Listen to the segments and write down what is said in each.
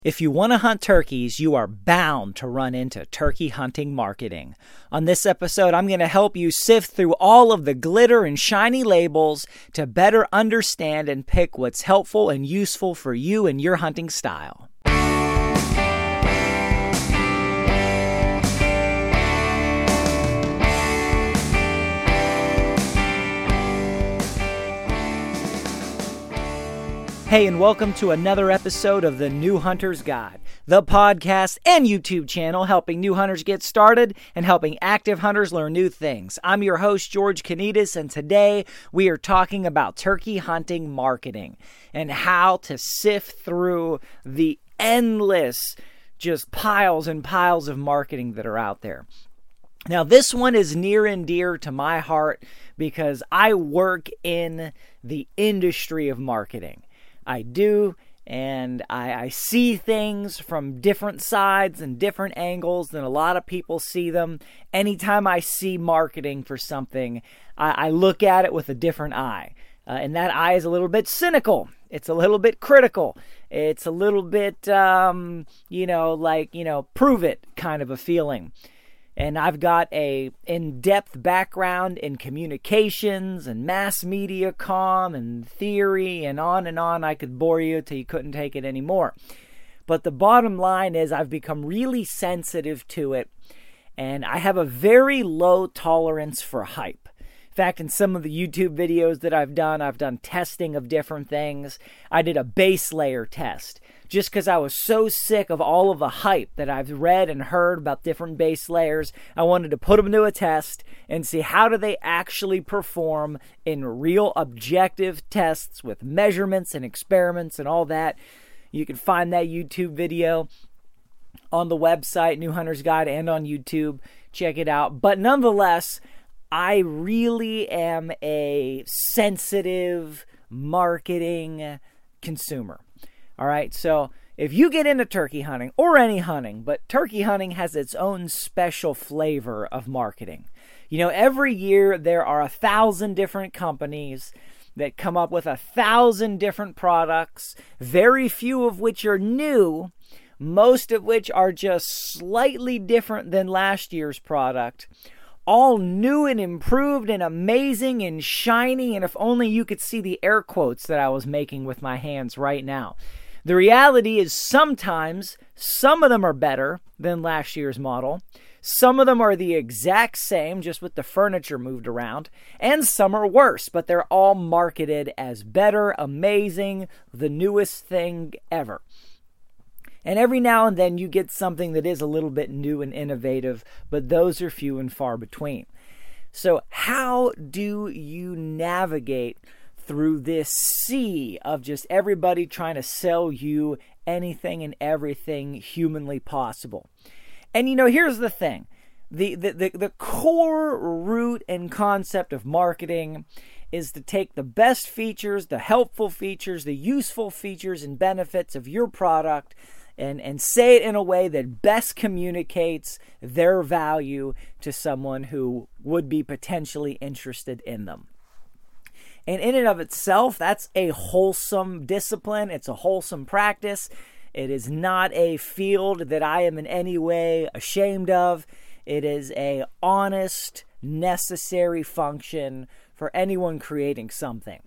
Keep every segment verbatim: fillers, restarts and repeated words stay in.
If you want to hunt turkeys, you are bound to run into turkey hunting marketing. On this episode, I'm going to help you sift through all of the glitter and shiny labels to better understand and pick what's helpful and useful for you and your hunting style. Hey, and welcome to another episode of the New Hunter's Guide, the podcast and YouTube channel helping new hunters get started and helping active hunters learn new things. I'm your host, George Kanitas, and today we are talking about turkey hunting marketing and how to sift through the endless just piles and piles of marketing that are out there. Now, this one is near and dear to my heart because I work in the industry of marketing. I do, and I, I see things from different sides and different angles than a lot of people see them. Anytime I see marketing for something, I, I look at it with a different eye. Uh, and that eye is a little bit cynical. It's a little bit critical. It's a little bit, um, you know, like, you know, prove it kind of a feeling. And I've got a in-depth background in communications and mass media comm and theory and on and on. I could bore you till you couldn't take it anymore. But the bottom line is I've become really sensitive to it, and I have a very low tolerance for hype. In fact, in some of the YouTube videos that I've done, I've done testing of different things. I did a base layer test just because I was so sick of all of the hype that I've read and heard about different base layers. I wanted to put them to a test and see how do they actually perform in real objective tests with measurements and experiments and all that. You can find that YouTube video on the website, New Hunter's Guide, and on YouTube. Check it out. But nonetheless, I really am a sensitive marketing consumer. All right, so if you get into turkey hunting or any hunting, but turkey hunting has its own special flavor of marketing. You know, every year there are a thousand different companies that come up with a thousand different products, very few of which are new, most of which are just slightly different than last year's product. All new and improved and amazing and shiny, and if only you could see the air quotes that I was making with my hands right now. The reality is sometimes some of them are better than last year's model. Some of them are the exact same, just with the furniture moved around. And some are worse, but they're all marketed as better, amazing, the newest thing ever. And every now and then you get something that is a little bit new and innovative, but those are few and far between. So how do you navigate through this sea of just everybody trying to sell you anything and everything humanly possible? And you know, here's the thing. The, the, the, the core root and concept of marketing is to take the best features, the helpful features, the useful features and benefits of your product and, and say it in a way that best communicates their value to someone who would be potentially interested in them. And in and of itself, that's a wholesome discipline. It's a wholesome practice. It is not a field that I am in any way ashamed of. It is a honest, necessary function for anyone creating something.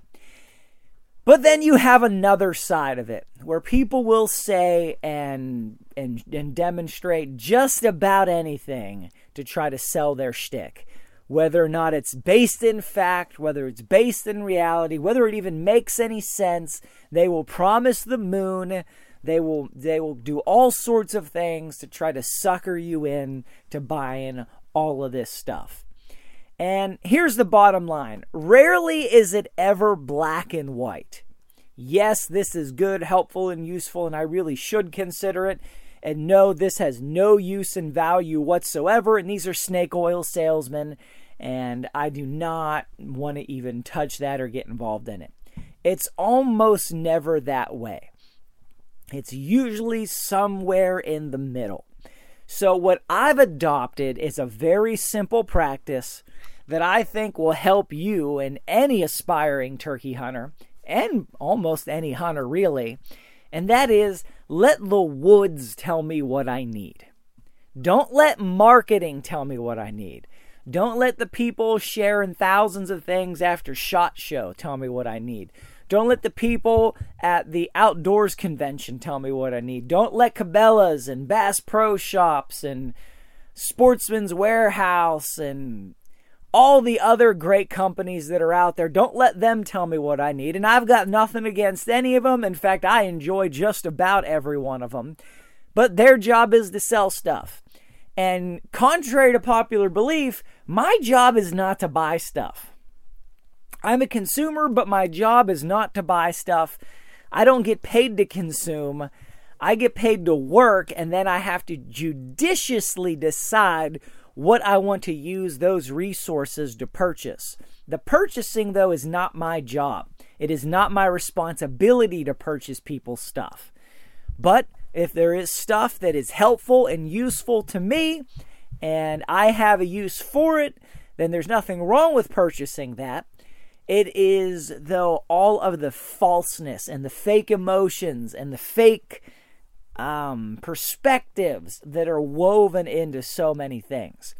But then you have another side of it where people will say and, and, and demonstrate just about anything to try to sell their shtick. Whether or not it's based in fact, whether it's based in reality, whether it even makes any sense, they will promise the moon. They will they will do all sorts of things to try to sucker you in to buying all of this stuff. And here's the bottom line. Rarely is it ever black and white. Yes, this is good, helpful, and useful, and I really should consider it. And no, this has no use and value whatsoever. And these are snake oil salesmen. And I do not want to even touch that or get involved in it. It's almost never that way. It's usually somewhere in the middle. So what I've adopted is a very simple practice that I think will help you and any aspiring turkey hunter, and almost any hunter really, and that is let the woods tell me what I need. Don't let marketing tell me what I need. Don't let the people sharing thousands of things after SHOT Show tell me what I need. Don't let the people at the outdoors convention tell me what I need. Don't let Cabela's and Bass Pro Shops and Sportsman's Warehouse and all the other great companies that are out there, don't let them tell me what I need. And I've got nothing against any of them. In fact, I enjoy just about every one of them. But their job is to sell stuff. And contrary to popular belief, my job is not to buy stuff. I'm a consumer, but my job is not to buy stuff. I don't get paid to consume. I get paid to work, and then I have to judiciously decide what I want to use those resources to purchase. The purchasing, though, is not my job. It is not my responsibility to purchase people's stuff. But if there is stuff that is helpful and useful to me, and I have a use for it, then there's nothing wrong with purchasing that. It is, though, all of the falseness and the fake emotions and the fake um, perspectives that are woven into so many things.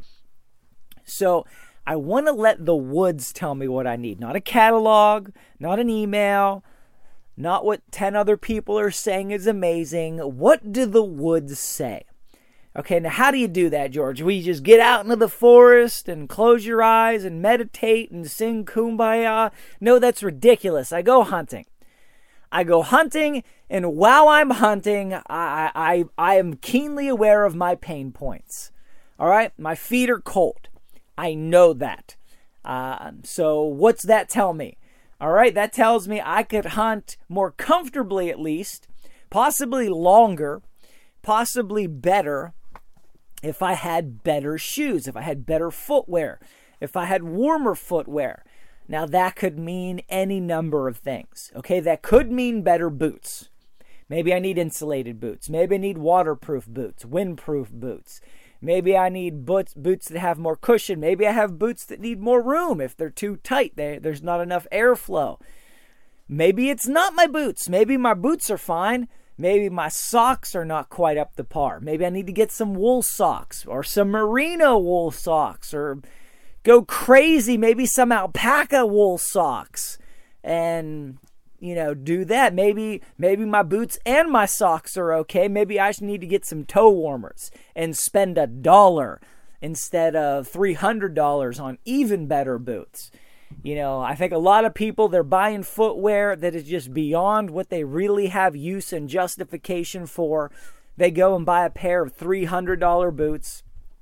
So I want to let the woods tell me what I need. Not a catalog, not an email, not what ten other people are saying is amazing. What do the woods say? Okay, now how do you do that, George? We just get out into the forest and close your eyes and meditate and sing Kumbaya? No, that's ridiculous. I go hunting. I go hunting, and while I'm hunting, I, I, I am keenly aware of my pain points. All right? My feet are cold. I know that. Uh, so what's that tell me? All right, that tells me I could hunt more comfortably at least, possibly longer, possibly better, if I had better shoes, if I had better footwear, if I had warmer footwear. Now that could mean any number of things. Okay, that could mean better boots. Maybe I need insulated boots. Maybe I need waterproof boots, windproof boots. Maybe I need boots, boots that have more cushion. Maybe I have boots that need more room. If they're too tight, they, there's not enough airflow. Maybe it's not my boots. Maybe my boots are fine. Maybe my socks are not quite up to par. Maybe I need to get some wool socks or some merino wool socks or go crazy. Maybe some alpaca wool socks and, you know, do that. Maybe, maybe my boots and my socks are okay. Maybe I just need to get some toe warmers and spend a dollar instead of three hundred dollars on even better boots. You know, I think a lot of people, they're buying footwear that is just beyond what they really have use and justification for. They go and buy a pair of three hundred dollars boots,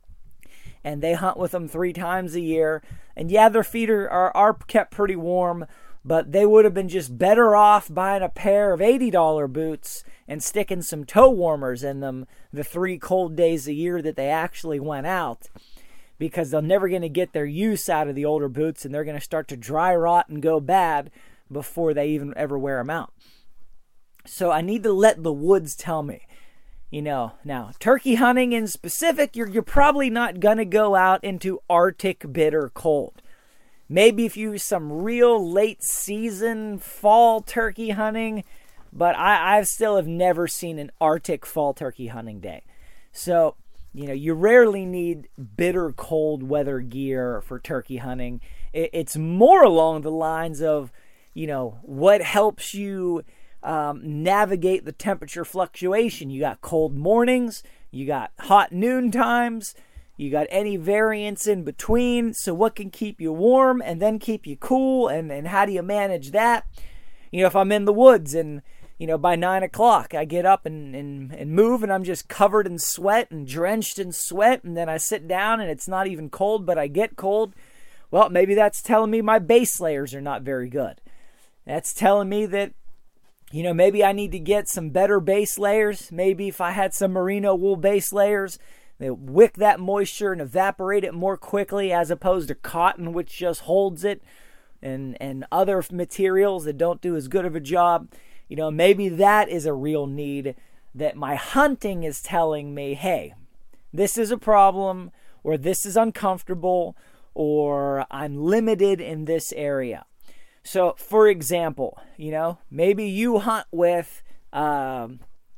and they hunt with them three times a year. And yeah, their feet are, are, are kept pretty warm, but they would have been just better off buying a pair of eighty dollars boots and sticking some toe warmers in them the three cold days a year that they actually went out. Because they're never going to get their use out of the older boots, and they're going to start to dry rot and go bad before they even ever wear them out. So I need to let the woods tell me. You know, now, turkey hunting in specific, you're, you're probably not going to go out into Arctic bitter cold. Maybe if you some real late season fall turkey hunting, but I, I still have never seen an Arctic fall turkey hunting day. So, you know, you rarely need bitter cold weather gear for turkey hunting. It's more along the lines of, you know, what helps you um, navigate the temperature fluctuation. You got cold mornings, you got hot noon times, you got any variance in between. So what can keep you warm and then keep you cool, and, and how do you manage that? You know, if I'm in the woods and, you know, by nine o'clock, I get up and, and, and move, and I'm just covered in sweat and drenched in sweat, and then I sit down and it's not even cold, but I get cold. Well, maybe that's telling me my base layers are not very good. That's telling me that, you know, maybe I need to get some better base layers. Maybe if I had some merino wool base layers, they wick that moisture and evaporate it more quickly, as opposed to cotton, which just holds it, and, and other materials that don't do as good of a job. You know, maybe that is a real need that my hunting is telling me, hey, this is a problem, or this is uncomfortable, or I'm limited in this area. So, for example, you know, maybe you hunt with um,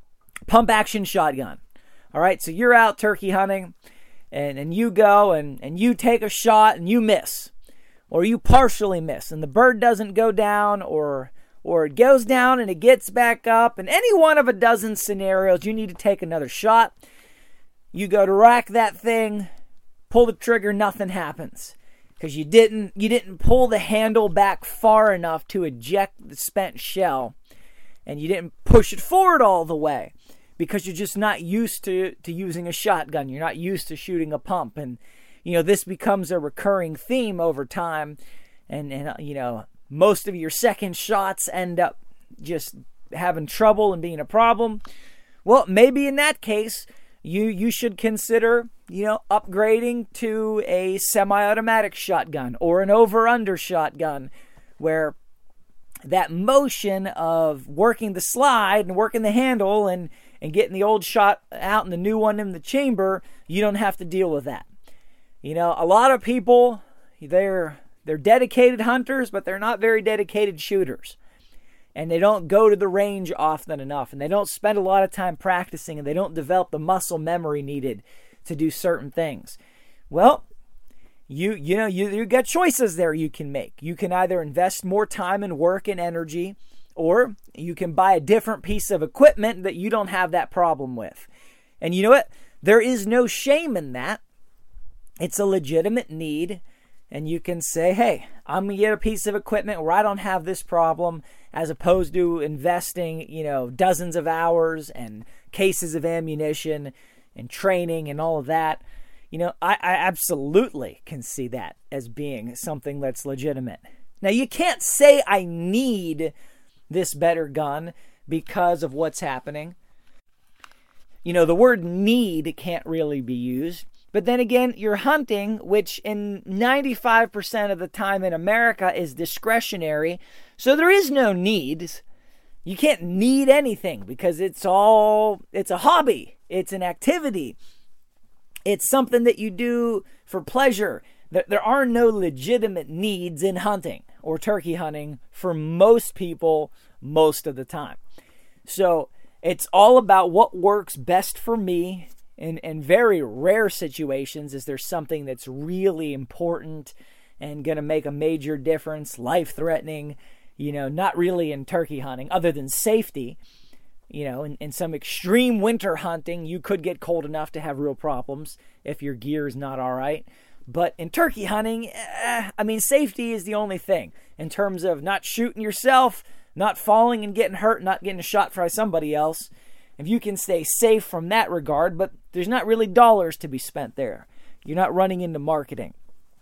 pump action shotgun. All right, so you're out turkey hunting, and, and you go and, and you take a shot and you miss, or you partially miss, and the bird doesn't go down, or or it goes down and it gets back up. In any one of a dozen scenarios, you need to take another shot. You go to rack that thing, pull the trigger, nothing happens. Because you didn't you didn't pull the handle back far enough to eject the spent shell, and you didn't push it forward all the way, because you're just not used to, to using a shotgun. You're not used to shooting a pump. And, you know, this becomes a recurring theme over time. And, and you know, most of your second shots end up just having trouble and being a problem. Well, maybe in that case, you you should consider, you know, upgrading to a semi-automatic shotgun or an over-under shotgun, where that motion of working the slide and working the handle and, and getting the old shot out and the new one in the chamber, you don't have to deal with that. You know, a lot of people, they're they're dedicated hunters, but they're not very dedicated shooters. And they don't go to the range often enough, and they don't spend a lot of time practicing, and they don't develop the muscle memory needed to do certain things. Well, you you know, you you got choices there you can make. You can either invest more time and work and energy, or you can buy a different piece of equipment that you don't have that problem with. And you know what? There is no shame in that. It's a legitimate need, and you can say, hey, I'm going to get a piece of equipment where I don't have this problem, as opposed to investing, you know, dozens of hours and cases of ammunition and training and all of that. You know, I, I absolutely can see that as being something that's legitimate. Now, you can't say I need this better gun because of what's happening. You know, the word need can't really be used. But then again, you're hunting, which in ninety-five percent of the time in America is discretionary. So there is no needs. You can't need anything because it's all, it's a hobby. It's an activity. It's something that you do for pleasure. There are no legitimate needs in hunting or turkey hunting for most people most of the time. So it's all about what works best for me. In, in very rare situations, is there something that's really important and going to make a major difference, life-threatening, you know, not really in turkey hunting, other than safety. You know, in, in some extreme winter hunting, you could get cold enough to have real problems if your gear is not all right. But in turkey hunting, eh, I mean, safety is the only thing in terms of not shooting yourself, not falling and getting hurt, not getting shot by somebody else. If you can stay safe from that regard, but there's not really dollars to be spent there. You're not running into marketing.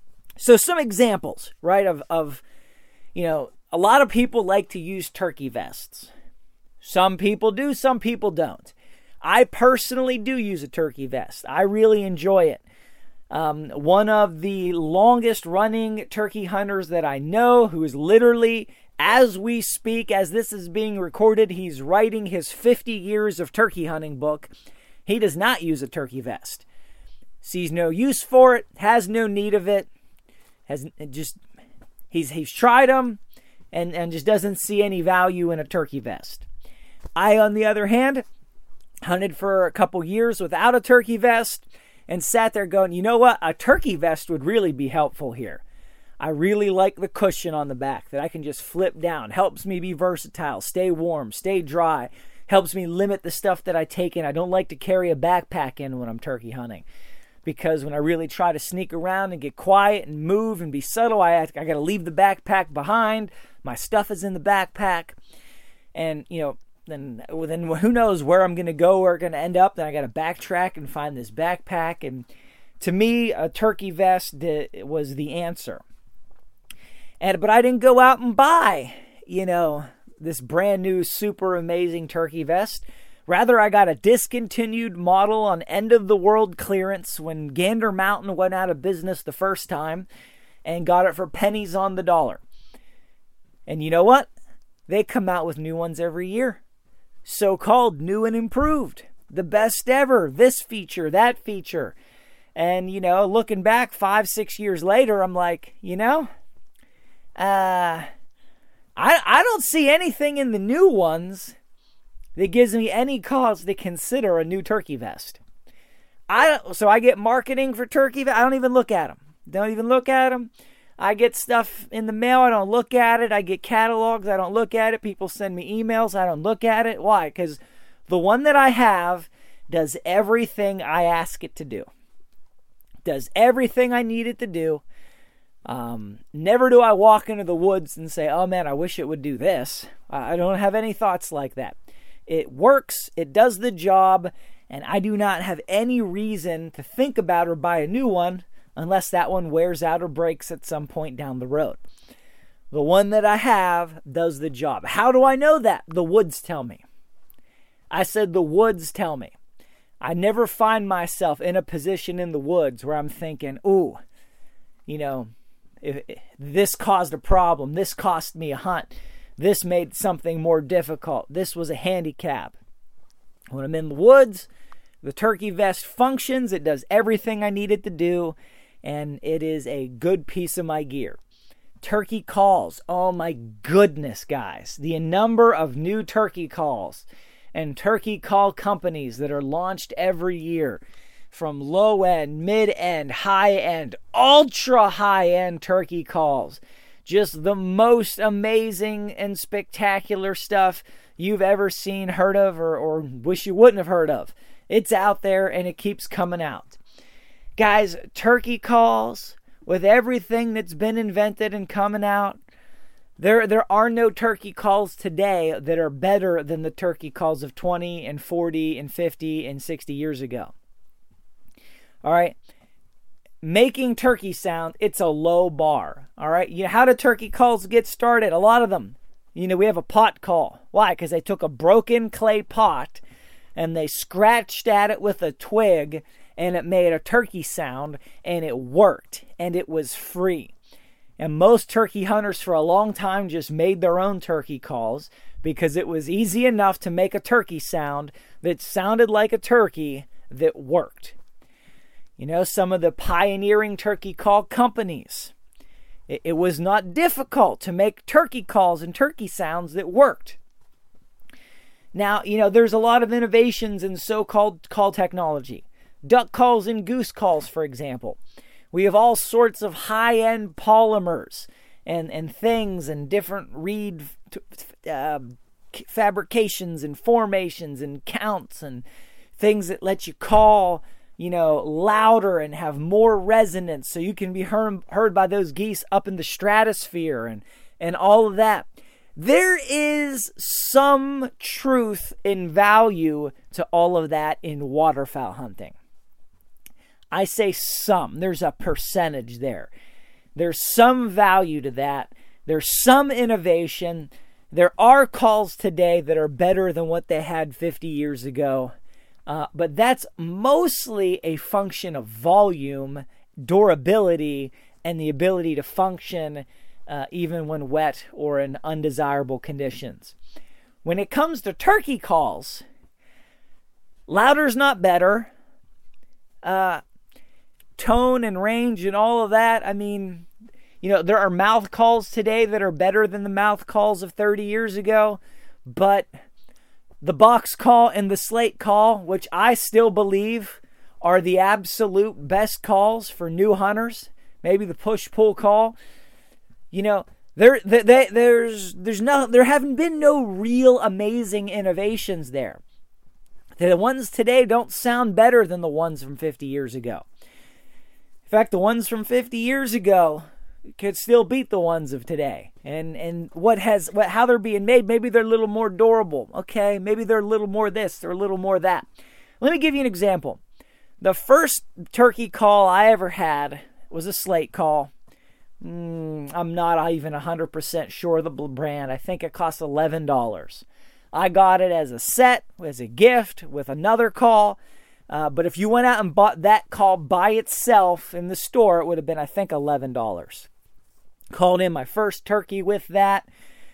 So some examples, right, of, of, you know, a lot of people like to use turkey vests. Some people do, some people don't. I personally do use a turkey vest. I really enjoy it. Um, one of the longest running turkey hunters that I know, who is literally, as we speak, as this is being recorded, he's writing his fifty years of turkey hunting book. He does not use a turkey vest. Sees no use for it, has no need of it, has just, he's he's tried them, and, and just doesn't see any value in a turkey vest. I, on the other hand, hunted for a couple years without a turkey vest, and sat there going, you know what, a turkey vest would really be helpful here. I really like the cushion on the back that I can just flip down. Helps me be versatile, stay warm, stay dry. Helps me limit the stuff that I take in. I don't like to carry a backpack in when I'm turkey hunting, because when I really try to sneak around and get quiet and move and be subtle, I, I got to leave the backpack behind. My stuff is in the backpack. And, you know, then, then who knows where I'm going to go, where I'm going to end up. Then I got to backtrack and find this backpack. And to me, a turkey vest was the answer. And, but I didn't go out and buy, you know, this brand new super amazing turkey vest. Rather, I got a discontinued model on end of the world clearance when Gander Mountain went out of business the first time, and got it for pennies on the dollar. And you know what? They come out with new ones every year. So-called new and improved. The best ever. This feature, that feature. And, you know, looking back five, six years later, I'm like, you know, uh, I, I don't see anything in the new ones that gives me any cause to consider a new turkey vest. I so I get marketing for turkey vest. I don't even look at them. Don't even look at them. I get stuff in the mail. I don't look at it. I get catalogs. I don't look at it. People send me emails. I don't look at it. Why? Because the one that I have does everything I ask it to do. Does everything I need it to do. Um, never do I walk into the woods and say, oh man, I wish it would do this. I don't have any thoughts like that. It works. It does the job. And I do not have any reason to think about or buy a new one unless that one wears out or breaks at some point down the road. The one that I have does the job. How do I know that? The woods tell me. I said the woods tell me. I never find myself in a position in the woods where I'm thinking, ooh, you know, if, if this caused a problem. This cost me a hunt. This made something more difficult. This was a handicap. When I'm in the woods, the turkey vest functions. It does everything I need it to do. And it is a good piece of my gear. Turkey calls. Oh my goodness, guys. The number of new turkey calls and turkey call companies that are launched every year, from low-end, mid-end, high-end, ultra-high-end turkey calls. Just the most amazing and spectacular stuff you've ever seen, heard of, or, or wish you wouldn't have heard of. It's out there and it keeps coming out. Guys, turkey calls, with everything that's been invented and coming out, there there are no turkey calls today that are better than the turkey calls of twenty and forty and fifty and sixty years ago. All right? Making turkey sound, it's a low bar. All right? You know, how do turkey calls get started? A lot of them. You know, we have a pot call. Why? Because they took a broken clay pot and they scratched at it with a twig, and it made a turkey sound, and it worked, and it was free. And most turkey hunters for a long time just made their own turkey calls because it was easy enough to make a turkey sound that sounded like a turkey that worked. You know, some of the pioneering turkey call companies, it, it was not difficult to make turkey calls and turkey sounds that worked. Now, you know, there's a lot of innovations in so-called call technology. Duck calls and goose calls, for example. We have all sorts of high-end polymers and, and things and different reed uh, fabrications and formations and counts and things that let you call, you know, louder and have more resonance so you can be heard, heard by those geese up in the stratosphere and, and all of that. There is some truth and value to all of that in waterfowl hunting. I say some. There's a percentage there. There's some value to that. There's some innovation. There are calls today that are better than what they had fifty years ago. Uh, but that's mostly a function of volume, durability, and the ability to function uh, even when wet or in undesirable conditions. When it comes to turkey calls, louder's not better. Uh, tone and range and all of that. I mean, you know, there are mouth calls today that are better than the mouth calls of thirty years ago, but the box call and the slate call, which I still believe are the absolute best calls for new hunters, maybe the push-pull call, you know, there, they, they, there's, there's no, there haven't been no real amazing innovations there. The ones today don't sound better than the ones from fifty years ago. In fact, the ones from fifty years ago could still beat the ones of today. And and what has what how they're being made, maybe they're a little more durable. Okay, maybe they're a little more this, they're a little more that. Let me give you an example. The first turkey call I ever had was a slate call. Mm, I'm not even one hundred percent sure of the brand. I think it cost eleven dollars. I got it as a set, as a gift, with another call. Uh, but if you went out and bought that call by itself in the store, it would have been, I think, eleven dollars. Called in my first turkey with that.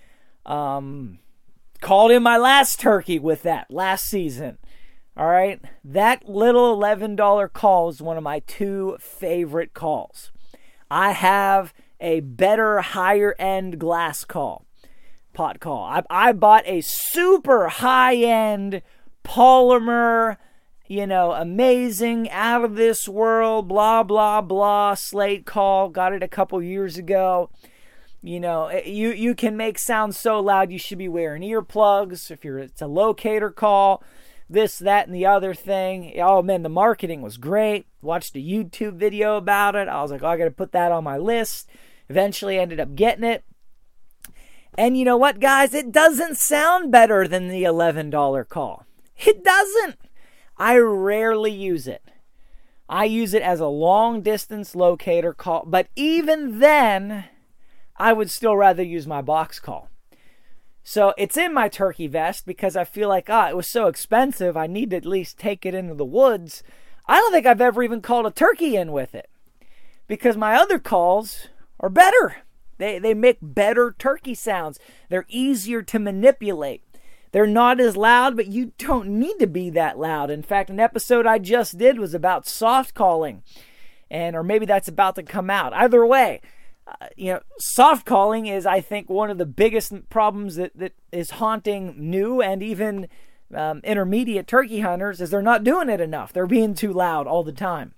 Um, called in my last turkey with that last season. All right? That little eleven dollars call is one of my two favorite calls. I have a better, higher-end glass call. pot call. I, I bought a super high-end polymer, you know, amazing, out of this world, blah, blah, blah, slate call. Got it a couple years ago. You know, you, you can make sound so loud you should be wearing earplugs. If you're, it's a locator call, this, that, and the other thing. Oh, man, the marketing was great. Watched a YouTube video about it. I was like, oh, I got to put that on my list. Eventually ended up getting it. And you know what, guys? It doesn't sound better than the eleven dollars call. It doesn't. I rarely use it. I use it as a long-distance locator call. But even then, I would still rather use my box call. So it's in my turkey vest because I feel like, ah, it was so expensive, I need to at least take it into the woods. I don't think I've ever even called a turkey in with it because my other calls are better. They they make better turkey sounds. They're easier to manipulate. They're not as loud, but you don't need to be that loud. In fact, an episode I just did was about soft calling, and or maybe that's about to come out. Either way, uh, you know, soft calling is, I think, one of the biggest problems that, that is haunting new and even um, intermediate turkey hunters is they're not doing it enough. They're being too loud all the time.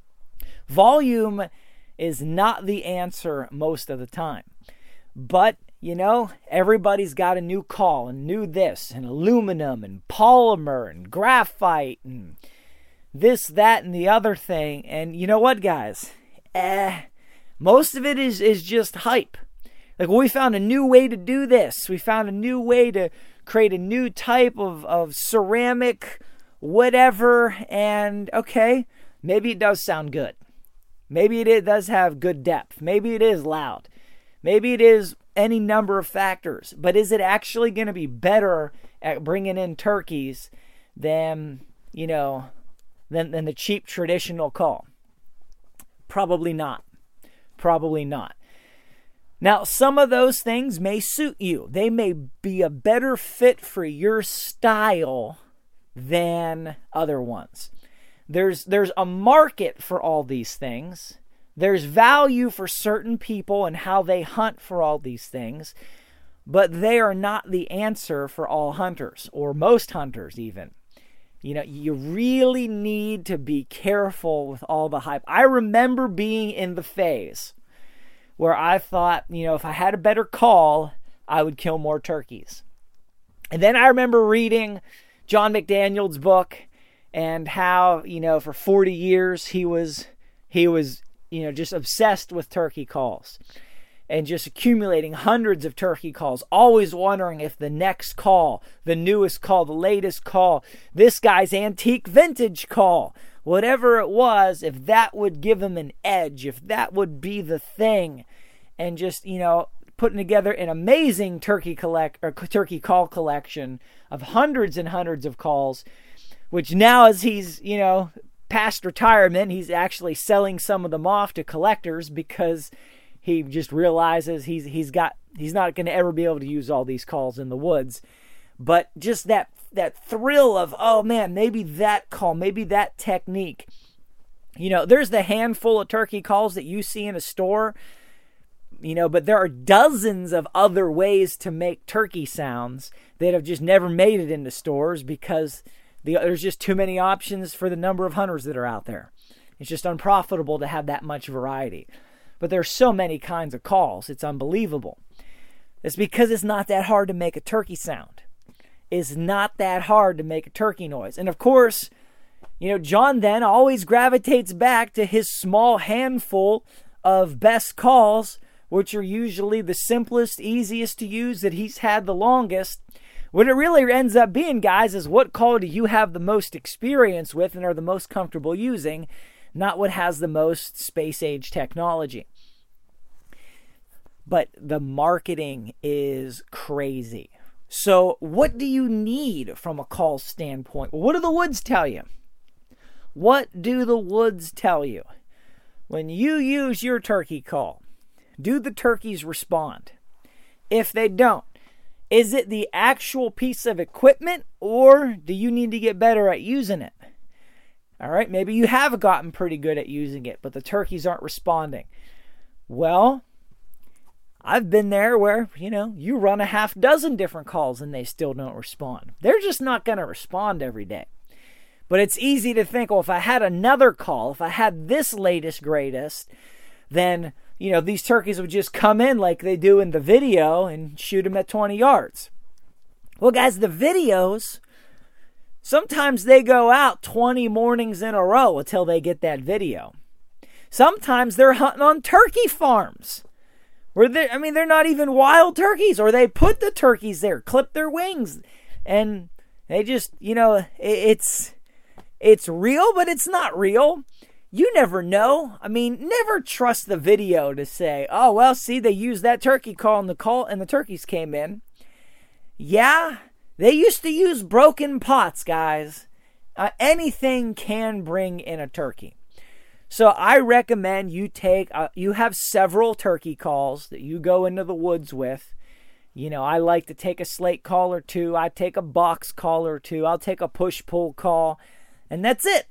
Volume is not the answer most of the time. But, you know, everybody's got a new call and new this and aluminum and polymer and graphite and this, that, and the other thing. And you know what, guys? Eh, most of it is, is just hype. Like, well, we found a new way to do this. We found a new way to create a new type of, of ceramic whatever. And, okay, maybe it does sound good. Maybe it does have good depth. Maybe it is loud. Maybe it is any number of factors. But is it actually going to be better at bringing in turkeys than, you know, than, than the cheap traditional call? Probably not. Probably not. Now, some of those things may suit you. They may be a better fit for your style than other ones. There's there's a market for all these things. There's value for certain people and how they hunt for all these things. But they are not the answer for all hunters, or most hunters even. You know, you really need to be careful with all the hype. I remember being in the phase where I thought, you know, if I had a better call, I would kill more turkeys. And then I remember reading John McDaniel's book, and how, you know, for forty years he was, he was, you know, just obsessed with turkey calls and just accumulating hundreds of turkey calls, always wondering if the next call, the newest call, the latest call, this guy's antique vintage call, whatever it was, if that would give him an edge, if that would be the thing, and just, you know, putting together an amazing turkey collect or turkey call collection of hundreds and hundreds of calls. Which now, as he's, you know, past retirement, he's actually selling some of them off to collectors because he just realizes he's he's got he's not going to ever be able to use all these calls in the woods. But just that that thrill of, oh man, maybe that call, maybe that technique. You know, there's the handful of turkey calls that you see in a store, you know, but there are dozens of other ways to make turkey sounds that have just never made it into stores because The, there's just too many options for the number of hunters that are out there. It's just unprofitable to have that much variety. But there's so many kinds of calls. It's unbelievable. It's because it's not that hard to make a turkey sound. It's not that hard to make a turkey noise. And of course, you know, John then always gravitates back to his small handful of best calls, which are usually the simplest, easiest to use that he's had the longest. What it really ends up being, guys, is what call do you have the most experience with and are the most comfortable using, not what has the most space-age technology. But the marketing is crazy. So what do you need from a call standpoint? Well, what do the woods tell you? What do the woods tell you? When you use your turkey call, do the turkeys respond? If they don't, is it the actual piece of equipment, or do you need to get better at using it? All right, maybe you have gotten pretty good at using it, but the turkeys aren't responding. Well, I've been there where, you know, you run a half dozen different calls and they still don't respond. They're just not going to respond every day. But it's easy to think, well, if I had another call, if I had this latest, greatest, then, you know, these turkeys would just come in like they do in the video and shoot them at twenty yards. Well, guys, the videos, sometimes they go out twenty mornings in a row until they get that video. Sometimes they're hunting on turkey farms. Where they, I mean, they're not even wild turkeys, or they put the turkeys there, clip their wings, and they just, you know, it's it's real, but it's not real. You never know. I mean, never trust the video to say, oh, well, see, they used that turkey call and the call and the turkeys came in. Yeah, they used to use broken pots, guys. Uh, anything can bring in a turkey. So I recommend you take, uh, you have several turkey calls that you go into the woods with. You know, I like to take a slate call or two. I take a box call or two. I'll take a push-pull call. And that's it.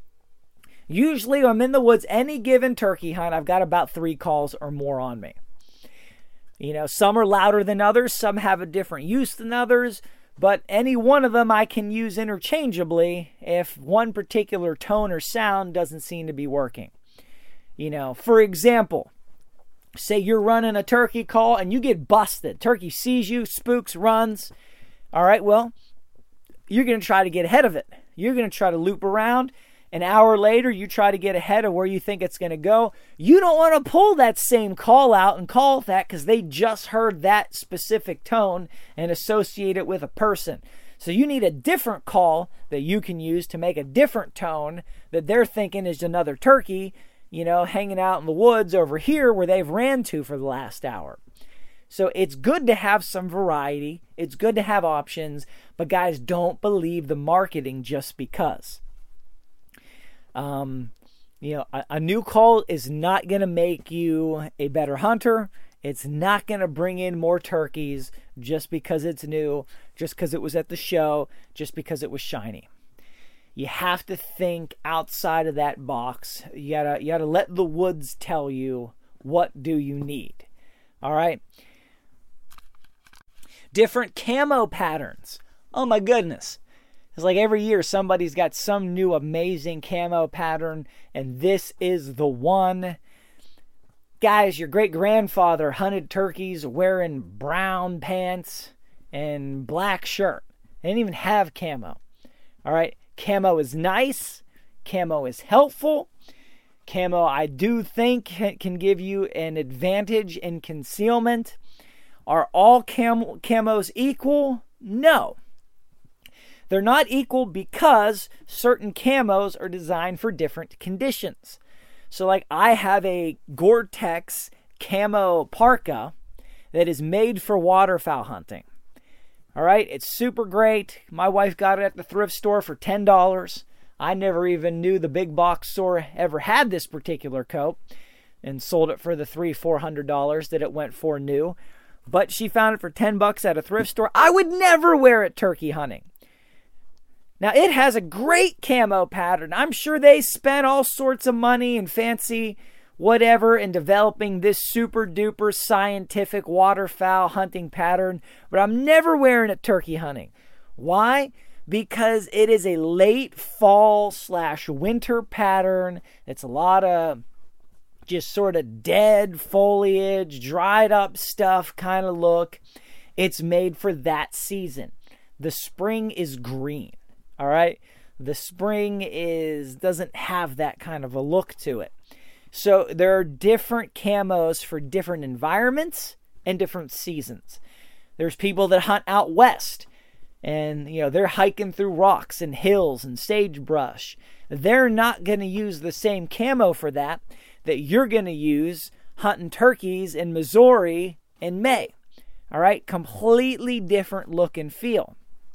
Usually I'm in the woods, any given turkey hunt, I've got about three calls or more on me. You know, some are louder than others. Some have a different use than others. But any one of them I can use interchangeably if one particular tone or sound doesn't seem to be working. You know, for example, say you're running a turkey call and you get busted. Turkey sees you, spooks, runs. All right, well, you're going to try to get ahead of it. You're going to try to loop around. An hour later, you try to get ahead of where you think it's going to go. You don't want to pull that same call out and call that because they just heard that specific tone and associate it with a person. So you need a different call that you can use to make a different tone that they're thinking is another turkey, you know, hanging out in the woods over here where they've ran to for the last hour. So it's good to have some variety. It's good to have options. But guys, don't believe the marketing just because. Um, you know, a, a new call is not going to make you a better hunter. It's not going to bring in more turkeys just because it's new, just because it was at the show, just because it was shiny. You have to think outside of that box. You gotta, you gotta let the woods tell you what do you need. All right. Different camo patterns. Oh my goodness. It's like every year somebody's got some new amazing camo pattern, and this is the one. Guys, your great-grandfather hunted turkeys wearing brown pants and black shirt. They didn't even have camo. All right, camo is nice. Camo is helpful. Camo, I do think, can give you an advantage in concealment. Are all cam- camos equal? No. They're not equal because certain camos are designed for different conditions. So like I have a Gore-Tex camo parka that is made for waterfowl hunting. All right, it's super great. My wife got it at the thrift store for ten dollars. I never even knew the big box store ever had this particular coat and sold it for the three, four hundred dollars that it went for new. But she found it for ten bucks at a thrift store. I would never wear it turkey hunting. Now, it has a great camo pattern. I'm sure they spent all sorts of money and fancy whatever in developing this super duper scientific waterfowl hunting pattern, but I'm never wearing it turkey hunting. Why? Because it is a late fall slash winter pattern. It's a lot of just sort of dead foliage, dried up stuff kind of look. It's made for that season. The spring is green. All right, the spring is doesn't have that kind of a look to it. So there are different camos for different environments and different seasons. There's people that hunt out west, and you know they're hiking through rocks and hills and sagebrush. They're not going to use the same camo for that that you're going to use hunting turkeys in Missouri in May. All right, completely different look and feel.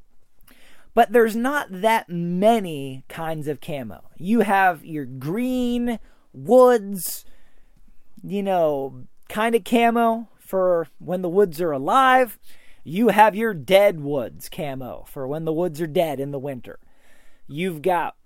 But there's not that many kinds of camo. You have your green, woods, you know, kind of camo for when the woods are alive. You have your dead woods camo for when the woods are dead in the winter. You've got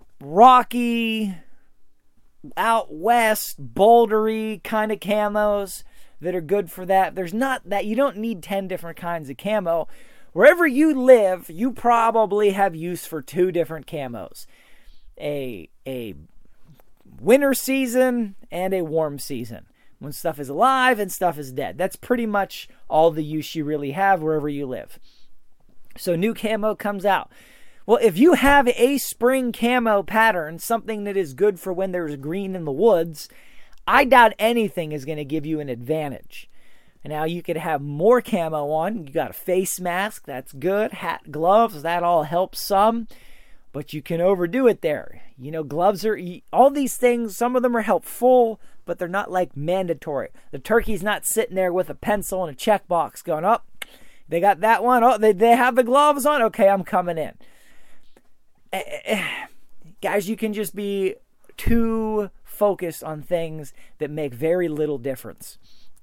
rocky, out west, bouldery kind of camos that are good for that. There's not that, you don't need ten different kinds of camo. Wherever you live, you probably have use for two different camos. A, a winter season and a warm season. When stuff is alive and stuff is dead. That's pretty much all the use you really have wherever you live. So new camo comes out. Well, if you have a spring camo pattern, something that is good for when there's green in the woods, I doubt anything is going to give you an advantage. And now you could have more camo on. You got a face mask, that's good. Hat, gloves, that all helps some. But you can overdo it there. You know, gloves are, all these things, some of them are helpful, but they're not like mandatory. The turkey's not sitting there with a pencil and a checkbox going, oh, they got that one. Oh, they, they have the gloves on. Okay, I'm coming in. Guys, you can just be too focused on things that make very little difference.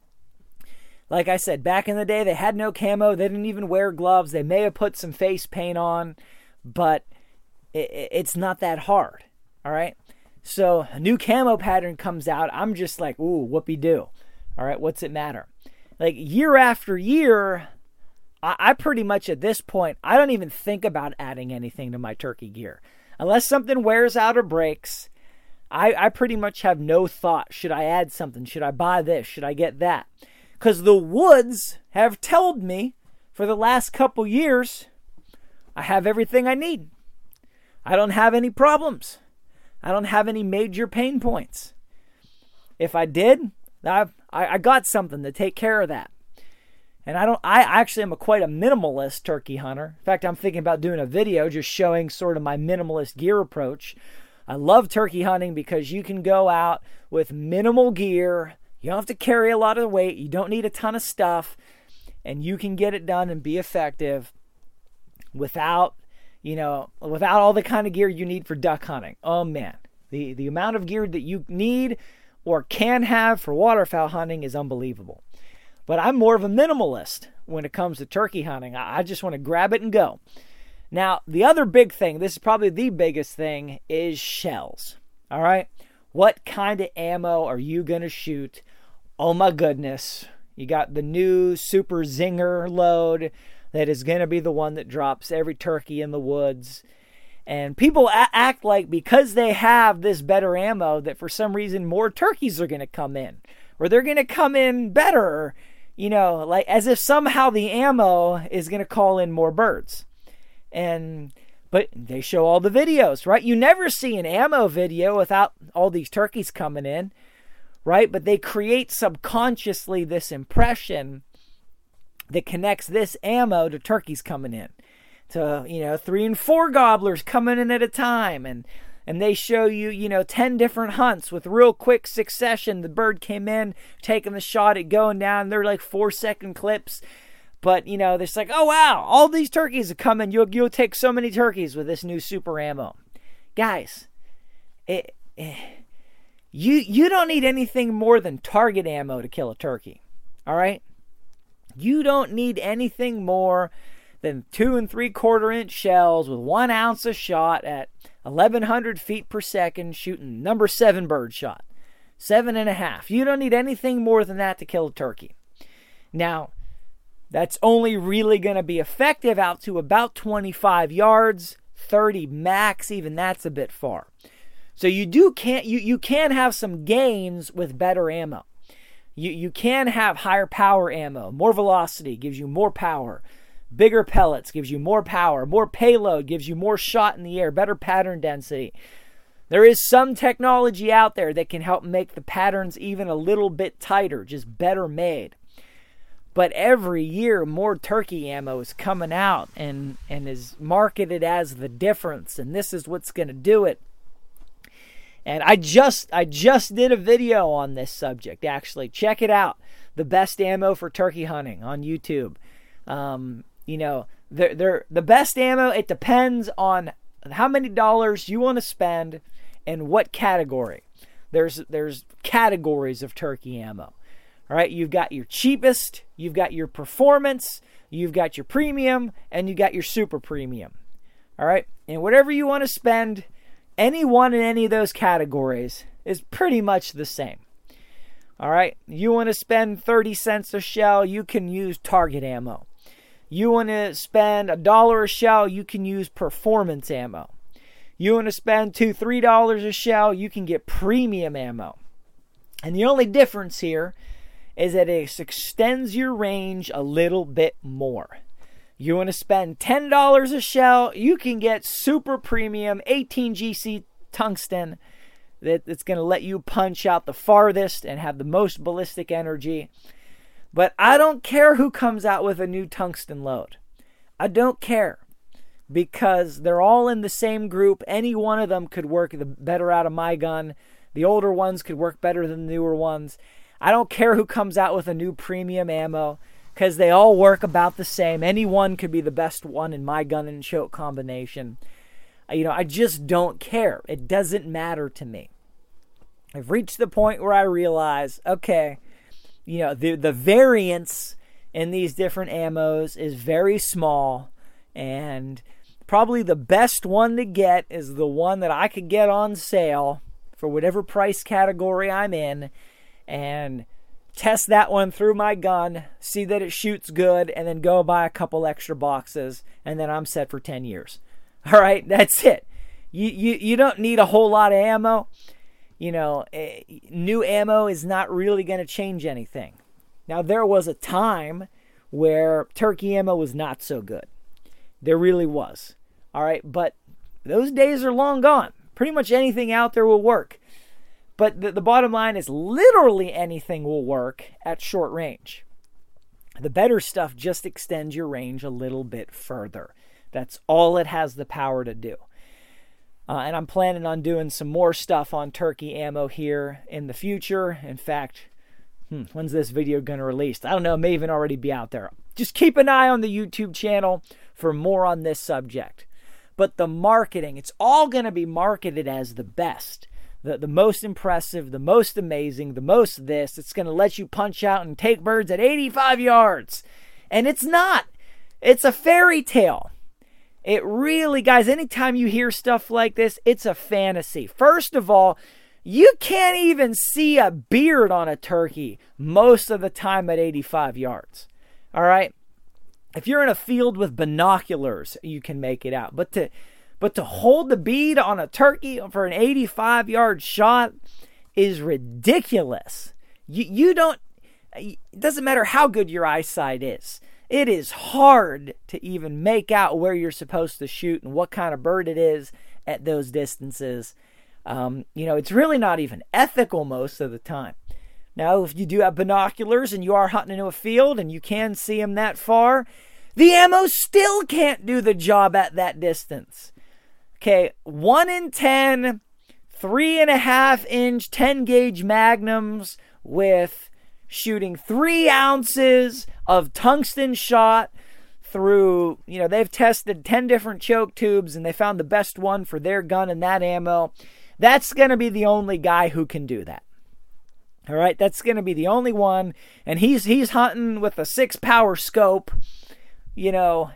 Like I said, back in the day, they had no camo. They didn't even wear gloves. They may have put some face paint on, but it, it's not that hard. All right. So a new camo pattern comes out. I'm just like, ooh, whoopee-doo. All right. What's it matter? Like year after year, I, I pretty much at this point, I don't even think about adding anything to my turkey gear. Unless something wears out or breaks, I, I pretty much have no thought. Should I add something? Should I buy this? Should I get that? Because the woods have told me for the last couple years, I have everything I need. I don't have any problems. I don't have any major pain points. If I did, I I got something to take care of that. And I don't. I actually am a quite a minimalist turkey hunter. In fact, I'm thinking about doing a video just showing sort of my minimalist gear approach. I love turkey hunting because you can go out with minimal gear. You don't have to carry a lot of weight. You don't need a ton of stuff. And you can get it done and be effective without, you know, without all the kind of gear you need for duck hunting. Oh, man. The, the amount of gear that you need or can have for waterfowl hunting is unbelievable. But I'm more of a minimalist when it comes to turkey hunting. I, I just want to grab it and go. Now, the other big thing, this is probably the biggest thing, is shells. All right? What kind of ammo are you going to shoot? Oh my goodness. You got the new Super Zinger load that is going to be the one that drops every turkey in the woods. And people a- act like because they have this better ammo that for some reason more turkeys are going to come in. Or they're going to come in better. You know, like as if somehow the ammo is going to call in more birds. And but they show all the videos, right? You never see an ammo video without all these turkeys coming in, right? But they create subconsciously this impression that connects this ammo to turkeys coming in. To, you know, three and four gobblers coming in at a time. And, and they show you, you know, ten different hunts with real quick succession. The bird came in, taking the shot, it going down. They're like four second clips. But, you know, it's like, oh, wow, all these turkeys are coming. You'll, you'll take so many turkeys with this new super ammo. Guys, it, it, you, you don't need anything more than target ammo to kill a turkey. All right? You don't need anything more than two and three quarter inch shells with one ounce of shot at eleven hundred feet per second shooting number seven bird shot. Seven and a half. You don't need anything more than that to kill a turkey. Now, that's only really going to be effective out to about twenty-five yards, thirty max, even that's a bit far. So you do can't you, you can have some gains with better ammo. You you can have higher power ammo, more velocity gives you more power. Bigger pellets gives you more power, more payload gives you more shot in the air, better pattern density. There is some technology out there that can help make the patterns even a little bit tighter, just better made. But every year, more turkey ammo is coming out and, and is marketed as the difference. And this is what's going to do it. And I just I just did a video on this subject, actually. Check it out. The best ammo for turkey hunting on YouTube. Um, you know, they're, they're, the best ammo, it depends on how many dollars you want to spend and what category. There's There's categories of turkey ammo. All right, you've got your cheapest, you've got your performance, you've got your premium, and you got your super premium. All right, and whatever you want to spend, any one in any of those categories is pretty much the same. All right, you want to spend thirty cents a shell, you can use Target ammo. You want to spend a dollar a shell, you can use performance ammo. You want to spend two, three dollars a shell, you can get premium ammo. And the only difference here is that it extends your range a little bit more. You want to spend ten dollars a shell, you can get super premium eighteen G C tungsten that it's going to let you punch out the farthest and have the most ballistic energy. But I don't care who comes out with a new tungsten load. I don't care, because they're all in the same group. Any one of them could work the better out of my gun. The older ones could work better than the newer ones. I don't care who comes out with a new premium ammo, because they all work about the same. Any one could be the best one in my gun and choke combination. You know, I just don't care. It doesn't matter to me. I've reached the point where I realize, okay, you know, the the variance in these different ammos is very small, and probably the best one to get is the one that I could get on sale for whatever price category I'm in, and test that one through my gun, see that it shoots good, and then go buy a couple extra boxes, and then I'm set for ten years. All right, that's it. You, you, you don't need a whole lot of ammo. You know, eh, new ammo is not really going to change anything. Now, there was a time where turkey ammo was not so good. There really was. All right, but those days are long gone. Pretty much anything out there will work. But the, the bottom line is literally anything will work at short range. The better stuff just extends your range a little bit further. That's all it has the power to do. Uh, and I'm planning on doing some more stuff on turkey ammo here in the future. In fact, hmm, when's this video going to release? I don't know. It may even already be out there. Just keep an eye on the YouTube channel for more on this subject. But the marketing, it's all going to be marketed as the best. The, the most impressive, the most amazing, the most this. It's going to let you punch out and take birds at eighty-five yards. And it's not. It's a fairy tale. It really, guys, anytime you hear stuff like this, it's a fantasy. First of all, you can't even see a beard on a turkey most of the time at eighty-five yards. All right? If you're in a field with binoculars, you can make it out. But to but to hold the bead on a turkey for an eighty-five yard shot is ridiculous. You you don't, it doesn't matter how good your eyesight is. It is hard to even make out where you're supposed to shoot and what kind of bird it is at those distances. Um, you know, it's really not even ethical most of the time. Now, if you do have binoculars and you are hunting into a field and you can see them that far, the ammo still can't do the job at that distance. Okay, one in ten, three and a half inch, ten gauge magnums with shooting three ounces of tungsten shot through, you know, they've tested ten different choke tubes and they found the best one for their gun and that ammo. That's going to be the only guy who can do that. All right, that's going to be the only one. And he's he's hunting with a six power scope, you know,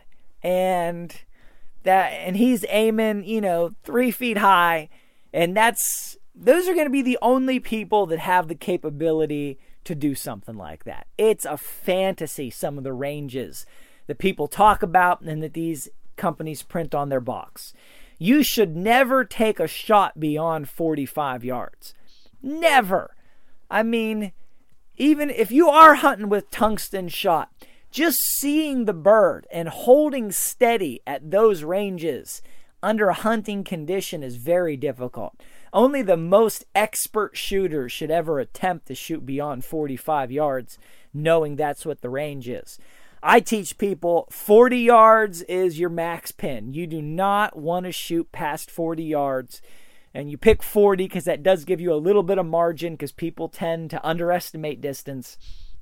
and that and he's aiming, you know, three feet high. And that's those are going to be the only people that have the capability to do something like that. It's a fantasy, some of the ranges that people talk about and that these companies print on their box. You should never take a shot beyond forty-five yards. Never. I mean, even if you are hunting with tungsten shot, just seeing the bird and holding steady at those ranges under a hunting condition is very difficult. Only the most expert shooters should ever attempt to shoot beyond forty-five yards, knowing that's what the range is. I teach people forty yards is your max pin. You do not want to shoot past forty yards. And you pick forty because that does give you a little bit of margin because people tend to underestimate distance.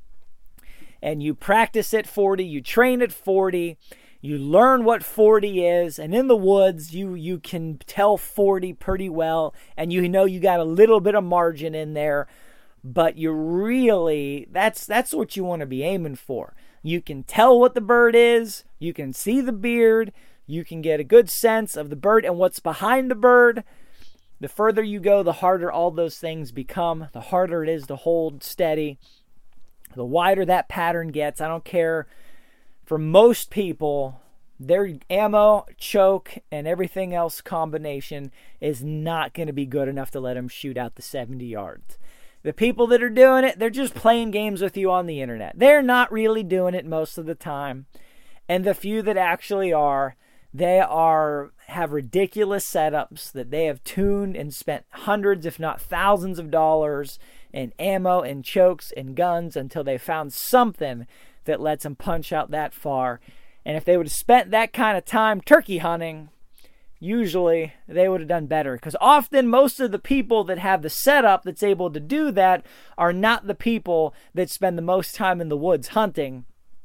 And you practice at forty, you train at forty, you learn what forty is, and in the woods you you can tell forty pretty well, and you know you got a little bit of margin in there, but you really, that's that's what you want to be aiming for. You can tell what the bird is, you can see the beard, you can get a good sense of the bird and what's behind the bird. The further you go, the harder all those things become, the harder it is to hold steady. The wider that pattern gets, I don't care. For most people, their ammo, choke, and everything else combination is not going to be good enough to let them shoot out the seventy yards. The people that are doing it, they're just playing games with you on the internet. They're not really doing it most of the time. And the few that actually are, they are have ridiculous setups that they have tuned and spent hundreds, if not thousands of dollars in ammo and chokes and guns until they found something that lets them punch out that far. And if they would have spent that kind of time turkey hunting, usually they would have done better. Because often most of the people that have the setup that's able to do that are not the people that spend the most time in the woods hunting.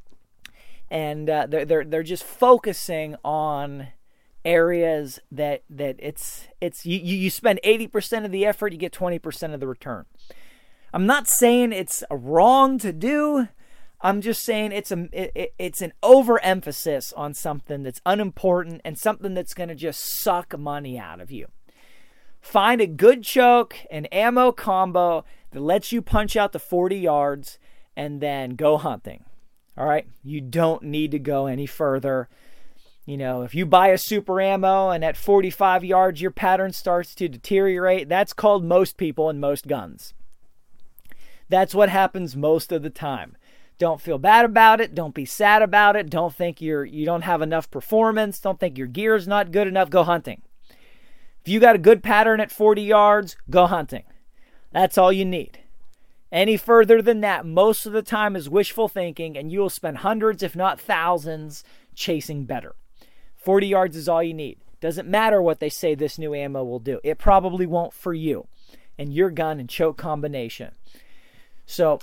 And uh, they're, they're, they're just focusing on areas that that it's it's you, you spend eighty percent of the effort, you get twenty percent of the return. I'm not saying it's wrong to do. I'm just saying it's a it, it's an overemphasis on something that's unimportant and something that's going to just suck money out of you. Find a good choke, an ammo combo that lets you punch out to forty yards, and then go hunting. All right? You don't need to go any further. You know, if you buy a super ammo and at forty-five yards your pattern starts to deteriorate, that's called most people and most guns. That's what happens most of the time. Don't feel bad about it. Don't be sad about it. Don't think you're you don't have enough performance. Don't think your gear's not good enough. Go hunting. If you got a good pattern at forty yards, go hunting. That's all you need. Any further than that, most of the time is wishful thinking, and you will spend hundreds, if not thousands, chasing better. forty yards is all you need. Doesn't matter what they say this new ammo will do. It probably won't for you and your gun and choke combination. So,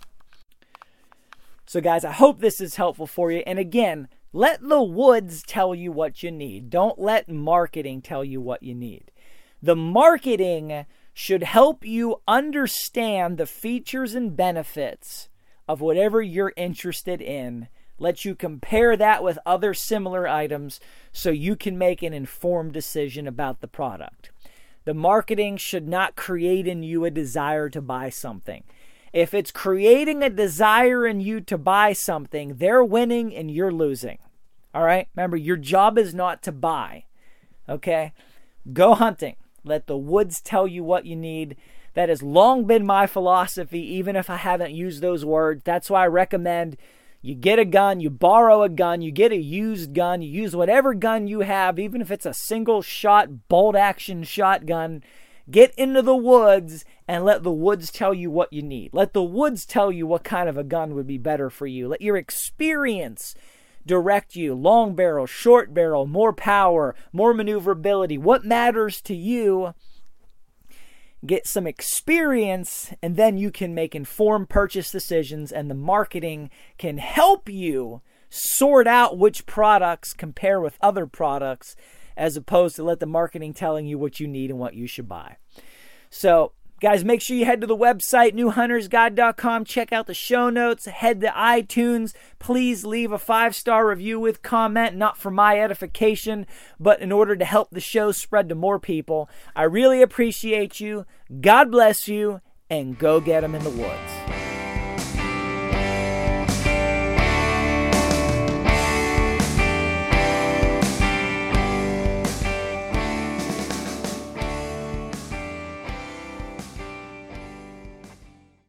so guys, I hope this is helpful for you. And again, let the woods tell you what you need. Don't let marketing tell you what you need. The marketing should help you understand the features and benefits of whatever you're interested in. Let you compare that with other similar items so you can make an informed decision about the product. The marketing should not create in you a desire to buy something. If it's creating a desire in you to buy something, they're winning and you're losing. All right? Remember, your job is not to buy. Okay? Go hunting. Let the woods tell you what you need. That has long been my philosophy, even if I haven't used those words. That's why I recommend you get a gun, you borrow a gun, you get a used gun, you use whatever gun you have, even if it's a single shot, bolt action shotgun. Get into the woods and let the woods tell you what you need. Let the woods tell you what kind of a gun would be better for you. Let your experience direct you. Long barrel, short barrel, more power, more maneuverability. What matters to you? Get some experience, and then you can make informed purchase decisions, and the marketing can help you sort out which products compare with other products, as opposed to let the marketing telling you what you need and what you should buy. So, guys, make sure you head to the website, new hunters guide dot com. Check out the show notes. Head to iTunes. Please leave a five-star review with comment, not for my edification, but in order to help the show spread to more people. I really appreciate you. God bless you, and go get them in the woods.